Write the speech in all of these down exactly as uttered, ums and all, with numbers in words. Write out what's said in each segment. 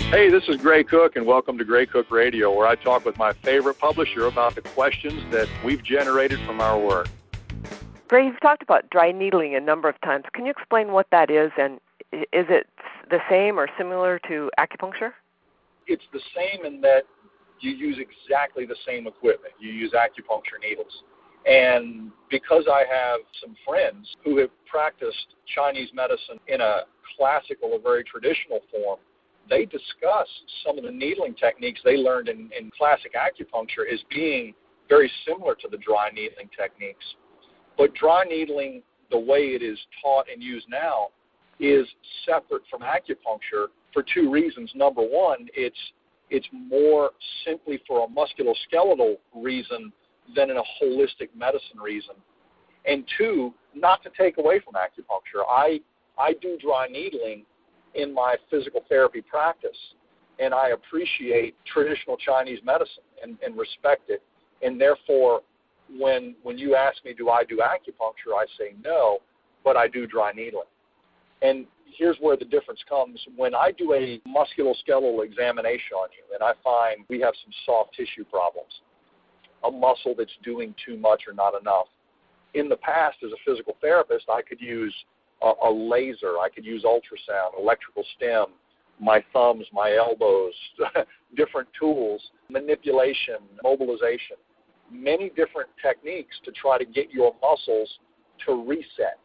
Hey, this is Gray Cook, and welcome to Gray Cook Radio, where I talk with my favorite publisher about the questions that we've generated from our work. Gray, you've talked about dry needling a number of times. Can you explain what that is, and is it the same or similar to acupuncture? It's the same in that you use exactly the same equipment. You use acupuncture needles. And because I have some friends who have practiced Chinese medicine in a classical or very traditional form, they discuss some of the needling techniques they learned in, in classic acupuncture as being very similar to the dry needling techniques. But dry needling, the way it is taught and used now, is separate from acupuncture for two reasons. Number one, it's it's more simply for a musculoskeletal reason than in a holistic medicine reason. And two, not to take away from acupuncture. I I do dry needling in my physical therapy practice, and I appreciate traditional Chinese medicine and, and respect it. And therefore, when when you ask me, do I do acupuncture, I say no, but I do dry needling. And here's where the difference comes. When I do a musculoskeletal examination on you, and I find we have some soft tissue problems, a muscle that's doing too much or not enough. In the past, as a physical therapist, I could use a, a laser, I could use ultrasound, electrical stim, my thumbs, my elbows, different tools, manipulation, mobilization, many different techniques to try to get your muscles to reset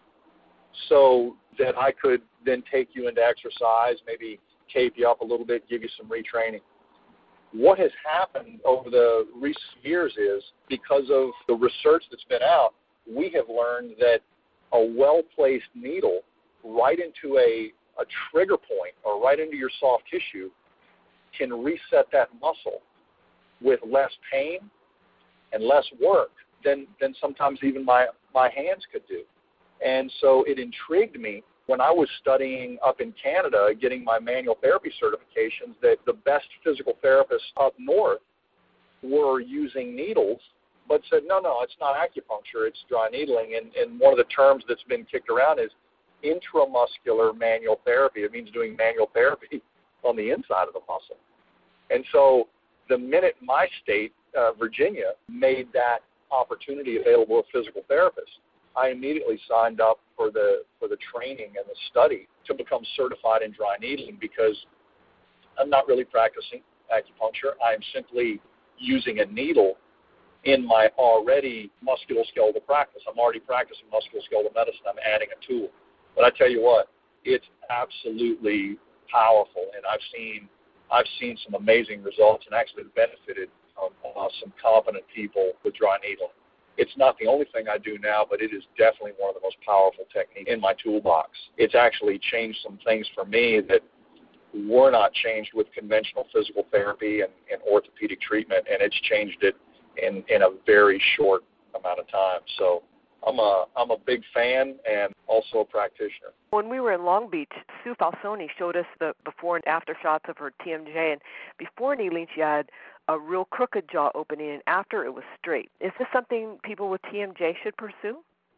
so that I could then take you into exercise, maybe tape you up a little bit, give you some retraining. What has happened over the recent years is, because of the research that's been out, we have learned that a well-placed needle right into a, a trigger point or right into your soft tissue can reset that muscle with less pain and less work than, than sometimes even my, my hands could do. And so it intrigued me when I was studying up in Canada, getting my manual therapy certifications, that the best physical therapists up north were using needles, but said, no, no, it's not acupuncture, it's dry needling. And, and one of the terms that's been kicked around is intramuscular manual therapy. It means doing manual therapy on the inside of the muscle. And so the minute my state, uh, Virginia, made that opportunity available to physical therapists, I immediately signed up for the for the training and the study to become certified in dry needling, because I'm not really practicing acupuncture. I'm simply using a needle in my already musculoskeletal practice. I'm already practicing musculoskeletal medicine. I'm adding a tool. But I tell you what, it's absolutely powerful, and I've seen I've seen some amazing results and actually benefited um, uh, some competent people with dry needling. It's not the only thing I do now, but it is definitely one of the most powerful techniques in my toolbox. It's actually changed some things for me that were not changed with conventional physical therapy and, and orthopedic treatment, and it's changed it in, in a very short amount of time. So I'm a I'm a big fan and also a practitioner. When we were in Long Beach, Sue Falsoni showed us the before and after shots of her T M J, and before needling she had a real crooked jaw opening, and after it was straight. Is this something people with T M J should pursue?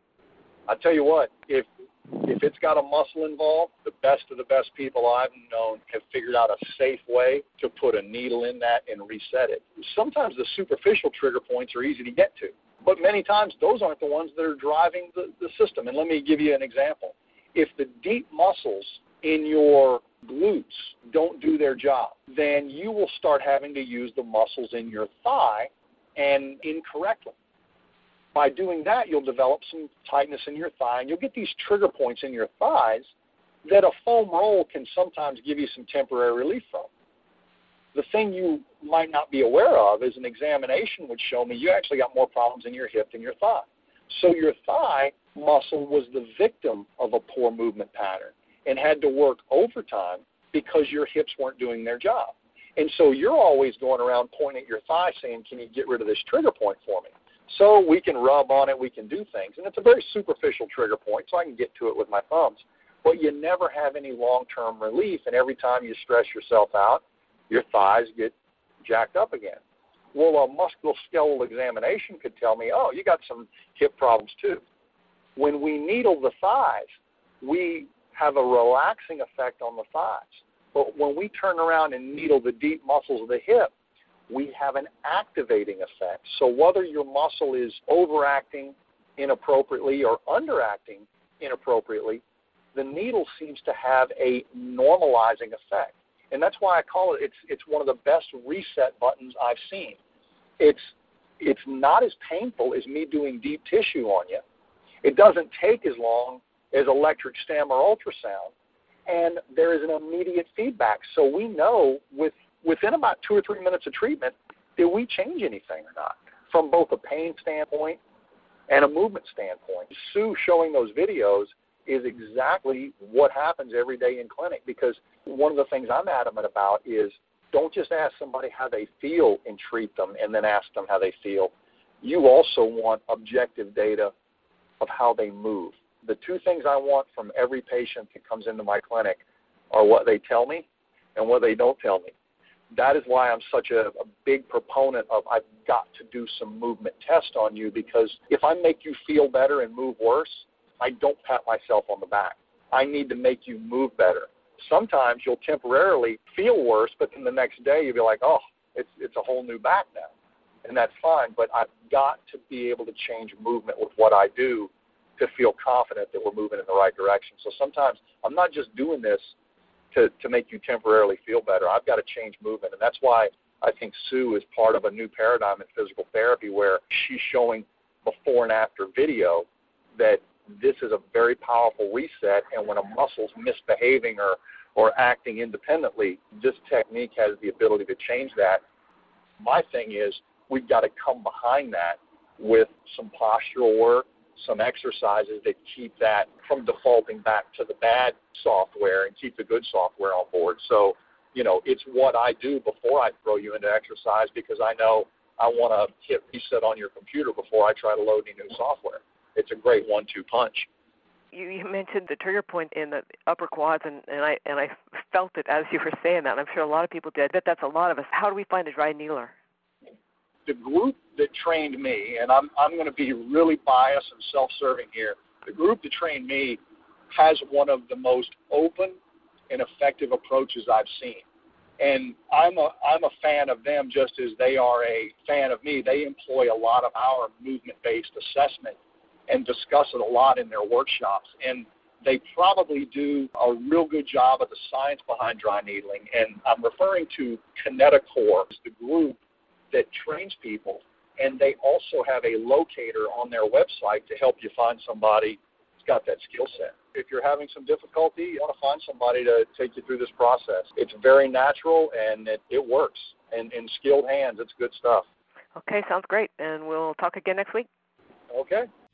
I tell you what, if if it's got a muscle involved, the best of the best people I've known have figured out a safe way to put a needle in that and reset it. Sometimes the superficial trigger points are easy to get to, but many times those aren't the ones that are driving the, the system. And let me give you an example. If the deep muscles in your glutes don't do their job, then you will start having to use the muscles in your thigh, and incorrectly. By doing that, you'll develop some tightness in your thigh, and you'll get these trigger points in your thighs that a foam roll can sometimes give you some temporary relief from. The thing you might not be aware of is an examination would show me you actually got more problems in your hip than your thigh. So your thigh muscle was the victim of a poor movement pattern and had to work overtime because your hips weren't doing their job. And so you're always going around pointing at your thigh saying, can you get rid of this trigger point for me? So we can rub on it, we can do things. And it's a very superficial trigger point, so I can get to it with my thumbs. But you never have any long-term relief, and every time you stress yourself out, your thighs get jacked up again. Well, a musculoskeletal examination could tell me, oh, you got some hip problems too. When we needle the thighs, we have a relaxing effect on the thighs. But when we turn around and needle the deep muscles of the hip, we have an activating effect. So whether your muscle is overacting inappropriately or underacting inappropriately, the needle seems to have a normalizing effect. And that's why I call it, it's, it's one of the best reset buttons I've seen. It's, it's not as painful as me doing deep tissue on you. It doesn't take as long as electric stim or ultrasound. And there is an immediate feedback. So we know with, within about two or three minutes of treatment, did we change anything or not, from both a pain standpoint and a movement standpoint. Sue showing those videos is exactly what happens every day in clinic, because one of the things I'm adamant about is don't just ask somebody how they feel and treat them and then ask them how they feel. You also want objective data of how they move. The two things I want from every patient that comes into my clinic are what they tell me and what they don't tell me. That is why I'm such a, a big proponent of I've got to do some movement test on you, because if I make you feel better and move worse, I don't pat myself on the back. I need to make you move better. Sometimes you'll temporarily feel worse, but then the next day you'll be like, oh, it's it's a whole new back now. And that's fine, but I've got to be able to change movement with what I do to feel confident that we're moving in the right direction. So sometimes I'm not just doing this to, to make you temporarily feel better. I've got to change movement, and that's why I think Sue is part of a new paradigm in physical therapy where she's showing before and after video that this is a very powerful reset, and when a muscle's misbehaving or, or acting independently, this technique has the ability to change that. My thing is we've got to come behind that with some postural work, some exercises that keep that from defaulting back to the bad software and keep the good software on board. So, you know, it's what I do before I throw you into exercise, because I know I want to hit reset on your computer before I try to load any new software. It's a great one two punch. You, you mentioned the trigger point in the upper quads, and, and I and I felt it as you were saying that, and I'm sure a lot of people did. I bet that's a lot of us. How do we find a dry needler? The group that trained me, and I'm I'm going to be really biased and self-serving here, the group that trained me has one of the most open and effective approaches I've seen. And I'm a I'm a fan of them just as they are a fan of me. They employ a lot of our movement-based assessment and discuss it a lot in their workshops. And they probably do a real good job of the science behind dry needling. And I'm referring to Kineticore, the group that trains people, and they also have a locator on their website to help you find somebody who's got that skill set. If you're having some difficulty, you want to find somebody to take you through this process. It's very natural, and it, it works. And in skilled hands, it's good stuff. Okay, sounds great. And we'll talk again next week. Okay.